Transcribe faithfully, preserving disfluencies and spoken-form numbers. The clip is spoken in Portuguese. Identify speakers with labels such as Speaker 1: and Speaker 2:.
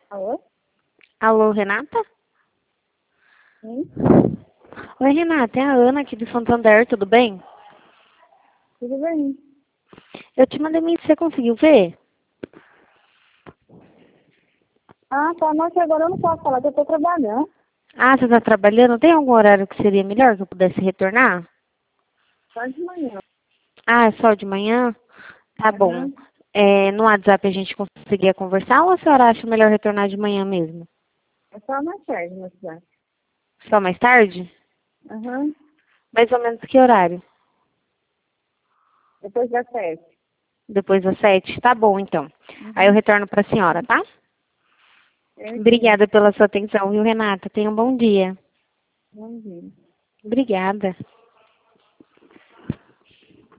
Speaker 1: Alô?
Speaker 2: Alô, Renata?
Speaker 1: Sim,
Speaker 2: Oi, Renata, é a Ana aqui de Santander, tudo bem?
Speaker 1: tudo bem.
Speaker 2: Eu te mandei mensagem, você conseguiu ver?
Speaker 1: Ah, tá, mas agora eu não posso falar que eu tô trabalhando.
Speaker 2: Ah, você está trabalhando? Tem algum horário que seria melhor que eu pudesse retornar?
Speaker 1: Só de manhã.
Speaker 2: Ah, é só de manhã? Tá bom.
Speaker 1: Aham.
Speaker 2: É, no WhatsApp a gente conseguiria conversar ou a senhora acha melhor retornar de manhã mesmo?
Speaker 1: É só mais tarde na cidade.
Speaker 2: Só mais tarde?
Speaker 1: Aham.
Speaker 2: Mais ou menos que horário?
Speaker 1: Depois das sete.
Speaker 2: Depois das sete? Tá bom, então. Aí eu
Speaker 1: Uhum.
Speaker 2: retorno para a senhora, tá?
Speaker 1: Certinho.
Speaker 2: Obrigada pela sua atenção, viu, Renata? Tenha um bom dia.
Speaker 1: Bom dia.
Speaker 2: Obrigada.